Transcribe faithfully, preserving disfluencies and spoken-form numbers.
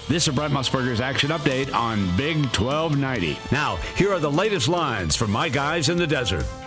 This is Brent Musburger's Action Update on Big twelve ninety. Now, here are the latest lines from my guys in the desert.